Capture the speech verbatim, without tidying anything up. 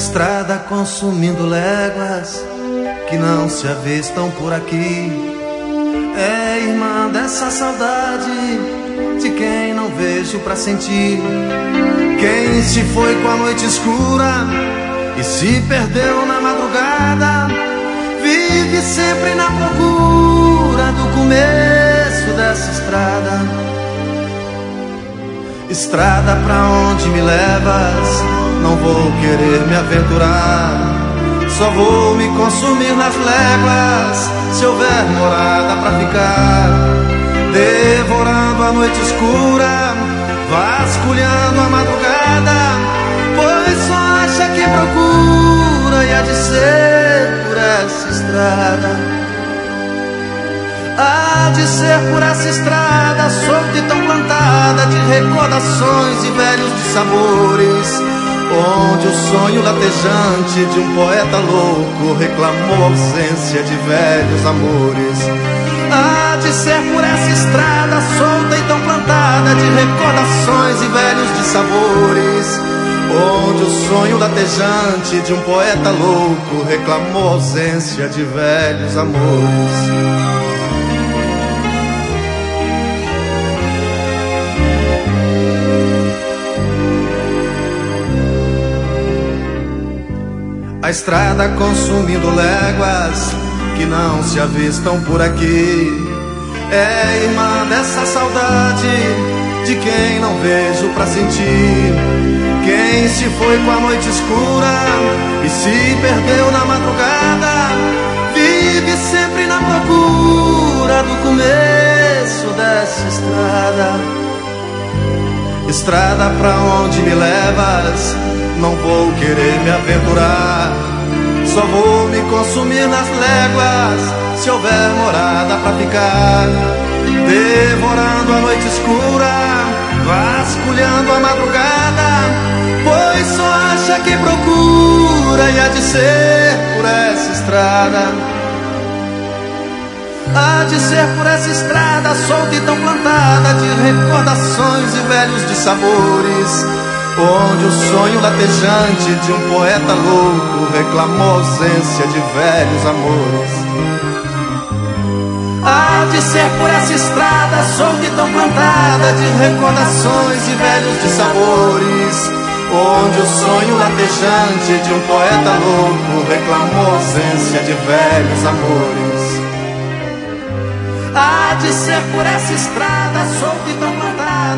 estrada consumindo léguas que não se avistam por aqui. É irmã dessa saudade de quem não vejo pra sentir. Quem se foi com a noite escura e se perdeu na madrugada, vive sempre na procura do começo dessa estrada. Estrada pra onde me levas, não vou querer me aventurar. Só vou me consumir nas léguas se houver morada pra ficar. Devorando a noite escura, vasculhando a madrugada, pois só acha que procura e há de ser por essa estrada. Há de ser por essa estrada, solta e tão plantada de recordações e velhos dissabores, onde o sonho latejante de um poeta louco reclamou a ausência de velhos amores. Há de ser por essa estrada, solta e tão plantada de recordações e velhos dissabores, onde o sonho latejante de um poeta louco reclamou a ausência de velhos amores. A estrada consumindo léguas que não se avistam por aqui. É irmã dessa saudade de quem não vejo pra sentir. Quem se foi com a noite escura e se perdeu na madrugada, vive sempre na procura do começo dessa estrada. Estrada pra onde me levas, não vou querer me aventurar. Só vou me consumir nas léguas se houver morada pra ficar. Devorando a noite escura, vasculhando a madrugada, pois só acha que procura e há de ser por essa estrada. Há de ser por essa estrada, solta e tão plantada de recordações e velhos dissabores, onde o sonho latejante de um poeta louco reclamou a ausência de velhos amores. Há de ser por essa estrada, solta e tão plantada de recordações e velhos dissabores, onde o sonho latejante de um poeta louco reclamou a ausência de velhos amores. Há de ser por essa estrada, solta e tão plantada